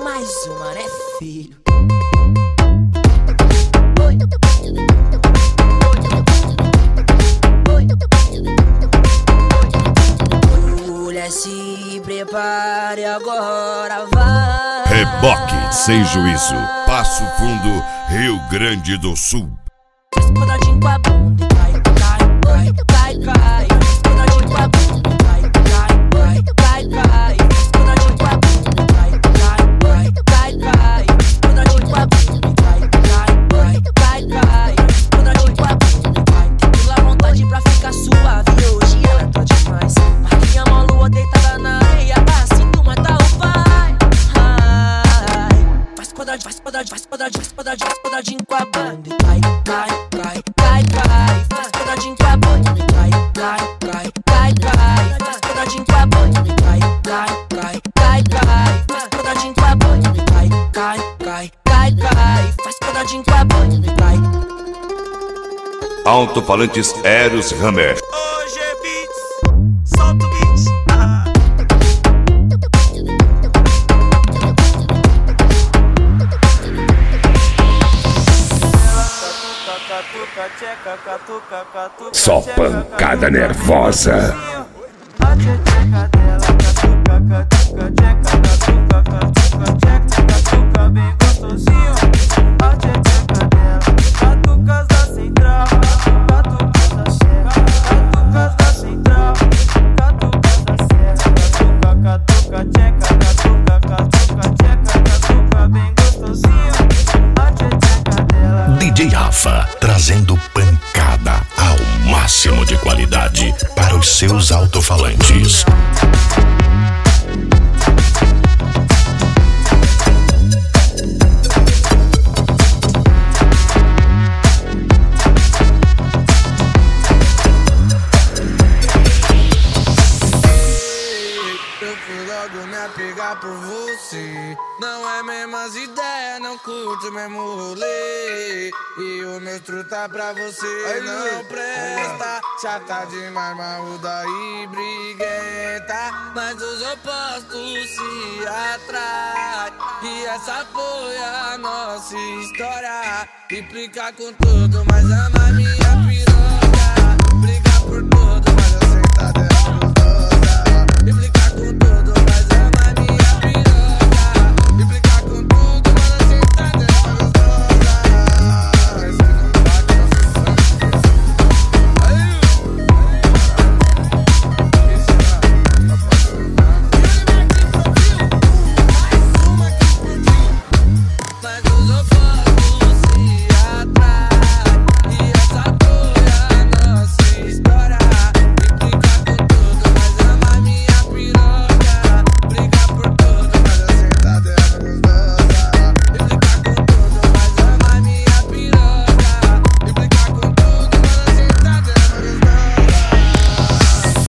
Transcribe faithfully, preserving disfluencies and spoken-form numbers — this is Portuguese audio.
mais uma, né, filho? Mulher, se prepare agora, vai. Reboque sem juízo, Passo Fundo, Rio Grande do Sul. Quadradinho com a bunda e cai, cai, cai, cai, cai. Quadradinho com a bunda e cai, cai, cai, cai, cai. Quadradinho com a bunda e cai, cai, cai, cai. Quadradinho com a bunda e cai, cai, cai, cai. Quadradinho com a bunda e cai. Pela vontade pra ficar suave, hoje ela tá demais. Marquinha mó lua deitada na areia, assim tu mata o pai. Faz quadradinho, faz quadradinho, faz quadradinho, faz quadradinho, faz quadradinho com a bunda e cai, cai, cai, cai, cai. Faz quadradinho com a bunda e cai, cai, cai, cai, cai. Faz quadradinho com a bunda e cai, cai, cai, cai, cai. Faz quadradinho com a bunda e cai, cai, cai, cai, cai. Faz quadradinho com a bunda e cai. Alto-falantes Eros Hammer. Hoje é beats, solta o beat. Ah. Só pancada nervosa. D J Rafa, trazendo pancada ao máximo de qualidade para os seus alto-falantes. Eu fui logo me apegar por você. Não é mesmas ideias, não curto o mesmo rolê. E o meu truta pra você não presta. Chata demais, marruda e briguenta. Mas os opostos se atraem. E essa foi a nossa história. Implica com tudo, mas ama minha